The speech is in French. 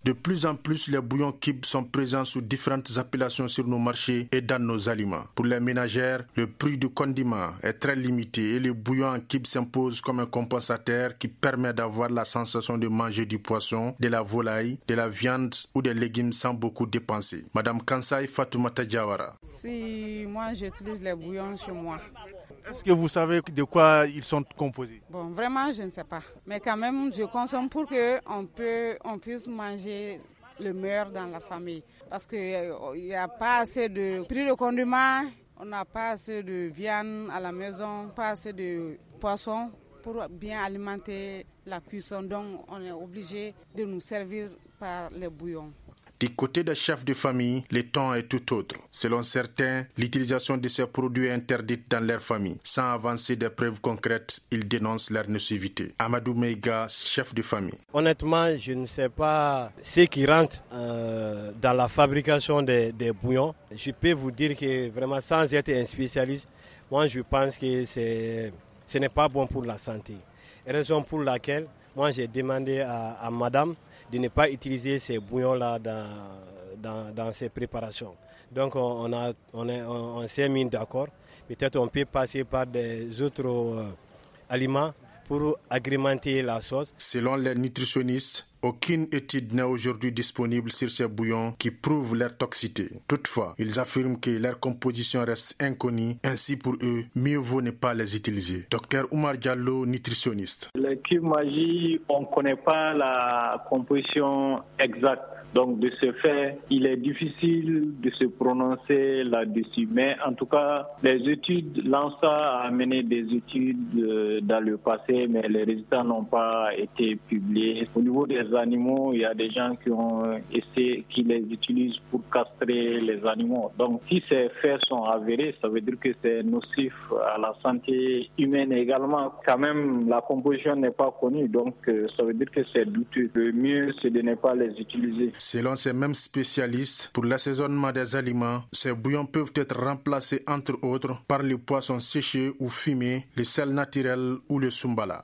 De plus en plus, les bouillons Kib sont présents sous différentes appellations sur nos marchés et dans nos aliments. Pour les ménagères, le prix du condiment est très limité et le bouillon en Kib s'impose comme un compensateur qui permet d'avoir la sensation de manger du poisson, de la volaille, de la viande ou des légumes sans beaucoup dépenser. Madame Kansai Fatoumata Diawara. Si moi j'utilise les bouillons chez moi. Est-ce que vous savez de quoi ils sont composés? Bon, vraiment, je ne sais pas. Mais quand même, je consomme pour qu'on puisse manger le meilleur dans la famille. Parce qu'il n'y a pas assez de prix de condiments, on n'a pas assez de viande à la maison, pas assez de poisson pour bien alimenter la cuisson. Donc, on est obligé de nous servir par les bouillons. Du côté des chefs de famille, le ton est tout autre. Selon certains, l'utilisation de ces produits est interdite dans leur famille. Sans avancer des preuves concrètes, ils dénoncent leur nocivité. Amadou Meiga, chef de famille. Honnêtement, je ne sais pas ce qui rentre dans la fabrication des bouillons. Je peux vous dire que vraiment, sans être un spécialiste, moi je pense que ce n'est pas bon pour la santé. Raison pour laquelle, moi j'ai demandé à madame de ne pas utiliser ces bouillons-là dans ces préparations. Donc on s'est mis d'accord. Peut-être on peut passer par des autres aliments pour agrémenter la sauce. Selon les nutritionnistes, aucune étude n'est aujourd'hui disponible sur ces bouillons qui prouvent leur toxicité. Toutefois, ils affirment que leur composition reste inconnue. Ainsi, pour eux, mieux vaut ne pas les utiliser. Dr Oumar Diallo, nutritionniste. Les Kib Magi, on ne connaît pas la composition exacte. Donc, de ce fait, il est difficile de se prononcer là-dessus. Mais en tout cas, les études, l'ANSA a mené des études dans le passé, mais les résultats n'ont pas été publiés. Au niveau des animaux, il y a des gens qui ont essayé, qui les utilisent pour castrer les animaux. Donc, si ces faits sont avérés, ça veut dire que c'est nocif à la santé humaine également. Quand même, la composition n'est pas connue, donc ça veut dire que c'est douteux. Le mieux, c'est de ne pas les utiliser. Selon ces mêmes spécialistes, pour l'assaisonnement des aliments, ces bouillons peuvent être remplacés entre autres par le poisson séché ou fumé, le sel naturel ou le sumbala.